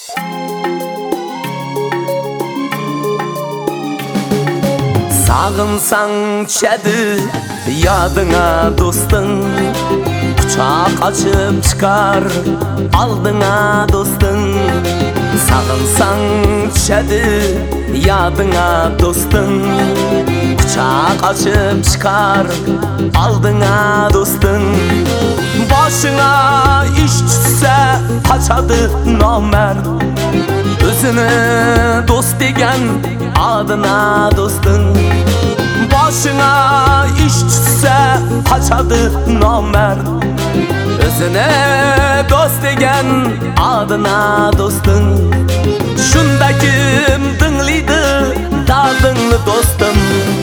Sağınsan çedi yadına dostun, kucak açıp çıkar aldına dostun. Sağınsan çedi yadına dostun, kucak açıp çıkar aldına dostun. Başına iş düşse kaçadı namert, özünü dost degen adına dostun. Başına iş düşse kaçadı namert, özüne dost degen adına dostun. Şunda kim dinliydi dadınlı dostum,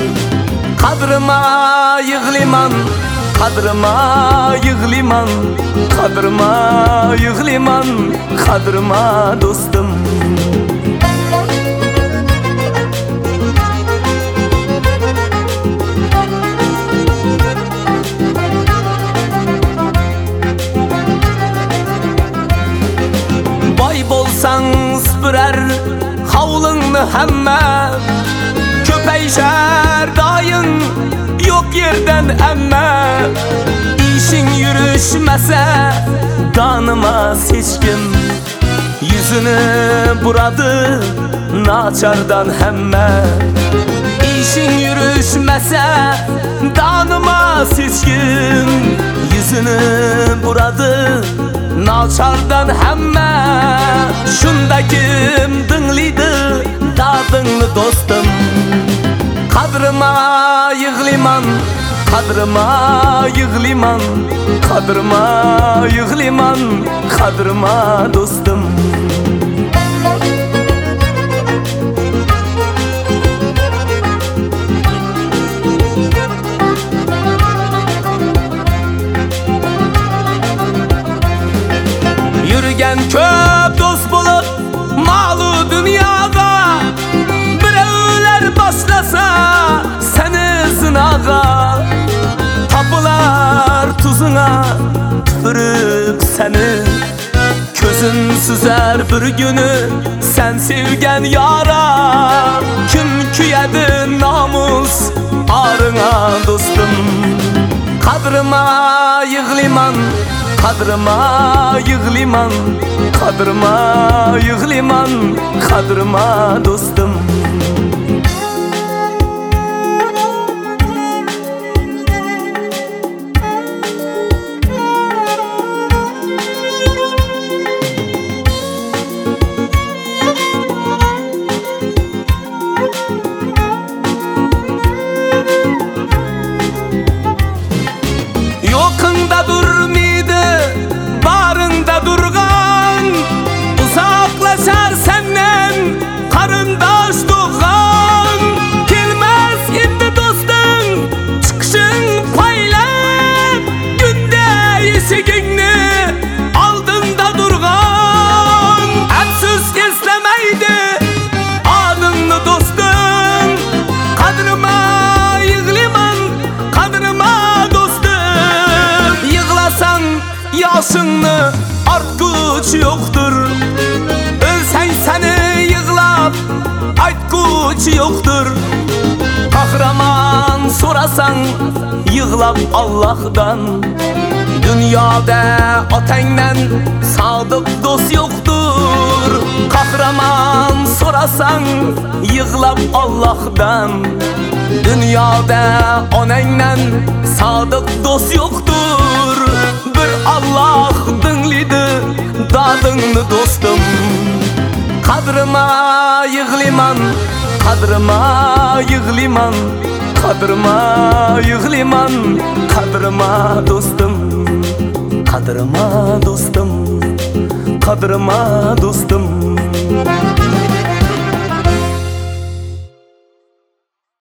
kadrıma yığliman, kadrıma yığliman, kadrıma yığliman, kadrıma dostum. Bolsan süpürer havlını hemme, köpeyşer dayın yok yerden emme. İşin yürüşmese tanımaz hiç kim, yüzünü buradı naçardan hemme. İşin yürüşmese tanımaz hiç kim, yüzünü buradı naçardan hemme. Şunda kim dinliydi dadınlı dostum, kadrıma yığliman, kadrıma yığliman, kadrıma yığliman, kadrıma dostum. Yürgen köp dost bulup malı dünyada, bireyler başlasa seni sınağa. Tapılar tuzuna tüpürüp seni, közün süzer bir günü sen sevgen yara. Kim küyedi namus arına dostum, kadrıma yığliman, kadrıma yığliman, kadrıma yığliman, kadrıma dostum. Yokunda durmaydı, barında durgan, uzaklaşar senden karındaş doğan. Gelmez indi dostun çıkışın payla, günde yeşigini aldında durgan. Əpsüz eslemeydi adınlı dostun, kadrıma yığliman, kadrıma dostum. Yığlasan yaşını artkuç yoktur, ölsen seni yığlap aytkuç yoktur. Kahraman sorasan yığlap Allah'tan, dünyada otenden sadık dost yoktur. Kahraman sorasan yığlap Allah'tan, dünyada onayla sadık dost yoktur. Bir Allah dinliydi dadınlı dostum, kadrıma yığliman, kadrıma yığliman, kadrıma yığliman, kadrıma dostum, kadrıma dostum, kadrıma dostum.